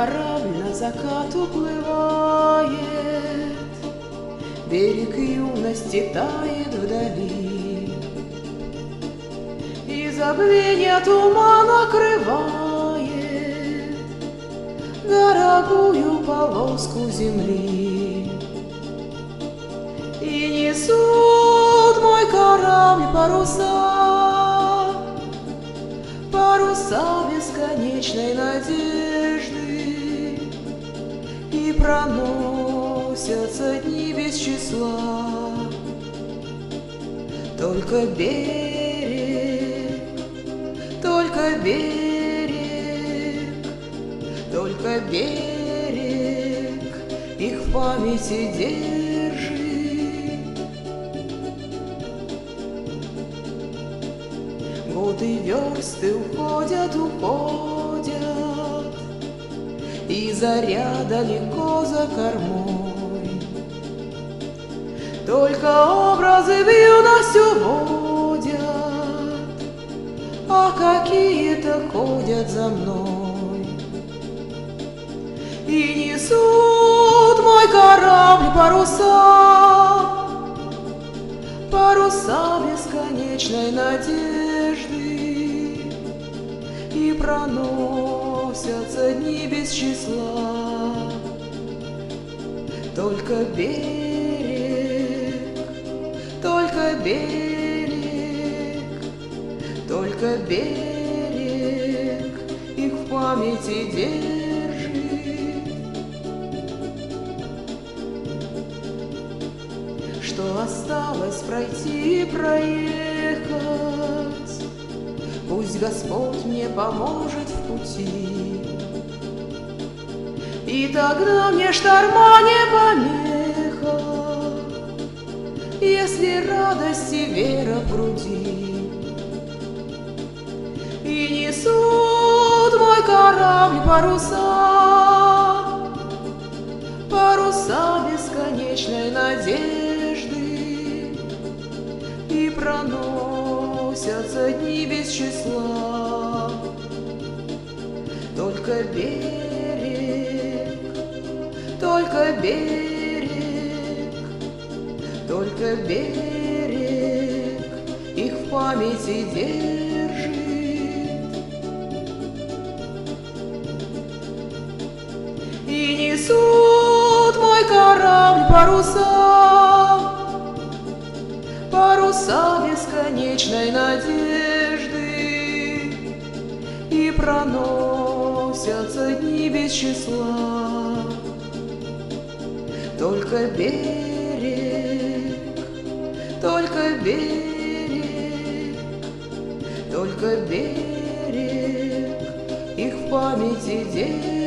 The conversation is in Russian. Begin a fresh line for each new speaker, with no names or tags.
корабль на закат уплывает, берег юности тает вдали, и забвенье туман накрывает дорогую полоску земли. И несут мой корабль паруса, паруса бесконечной надежды, и проносятся дни без числа. Только берег, только берег, только берег их в памяти держит. Годы версты уходят, уходят, и заря далеко за кормой. Только образы в юность уводят, а какие-то ходят за мной. И несут мой корабль паруса, паруса бесконечной надежды, и проносятся дни без числа. Только берег, только берег, только берег их в памяти держит. Что осталось пройти и проехать, пусть Господь мне поможет в пути, и тогда мне шторма не помеха, если радость и вера в груди. И несут мой корабль паруса, паруса бесконечной надежды, и проносятся дни без числа. Только берег, только берег, только берег их в памяти держит. И несут мой корабль паруса, паруса бесконечной надежды, и проносятся дни без числа. Только берег, только берег, только берег их в памяти держит.